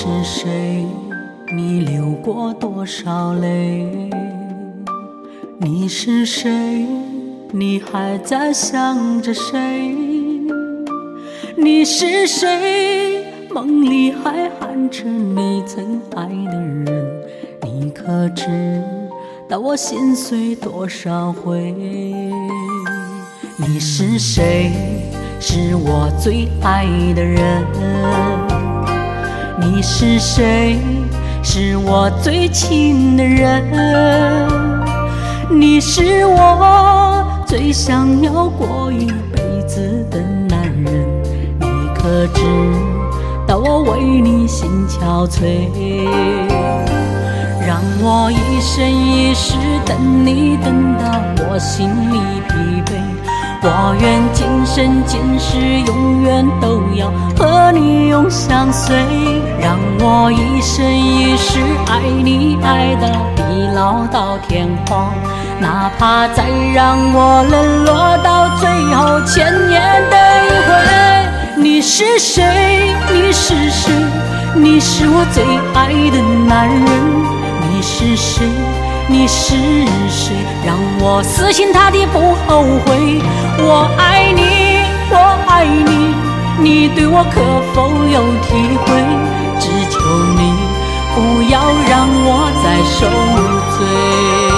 是谁？你流过多少泪？你是谁？你还在想着谁？你是谁？梦里还喊着你曾爱的人，你可知道我心碎多少回？你是谁？是我最爱的人。你是谁？是我最亲的人。你是我最想要过一辈子的男人，你可知道我为你心憔悴？让我一生一世等你，等到我心里疲惫。我愿今生今世永远都要和你永相随。让我一生一世爱你，爱到地老到天荒，哪怕再让我沦落到最后千年的一回。你是谁？你是谁？你是我最爱的男人。你是谁？你是谁？让我死心塌地不后悔。我爱你，我爱你，你对我可否有体会？只求你不要让我再受罪。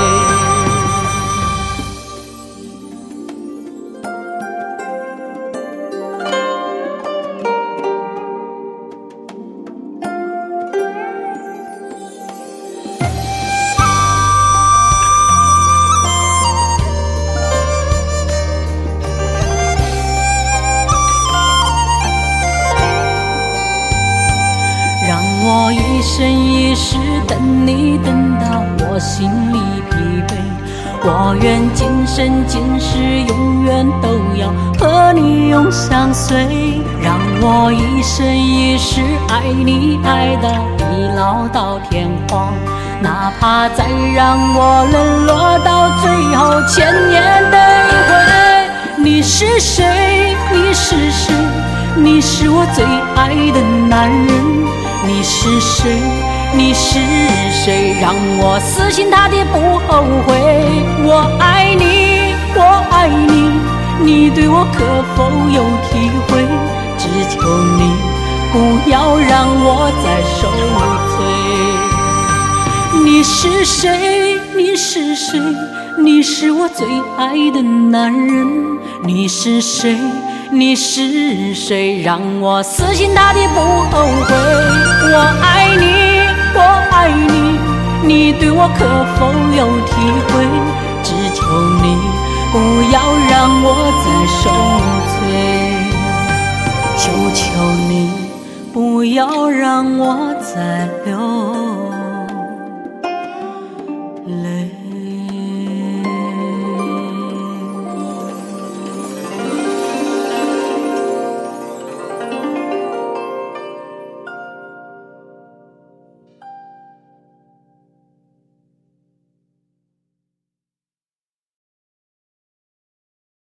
我一生一世等你，等到我心里疲惫。我愿今生今世永远都要和你永相随。让我一生一世爱你，爱到地老到天荒，哪怕再让我沦落到最后千年的一回。你是谁？你是谁？你是我最爱的男人。你是谁？你是谁？让我死心塌地不后悔。我爱你，我爱你，你对我可否有体会？只求你不要让我再受罪。你是谁？你是谁？你是我最爱的男人。你是谁？你是谁？让我死心塌地不后悔。我爱你，我爱你，你对我可否有体会？只求你不要让我再受罪，求求你不要让我再流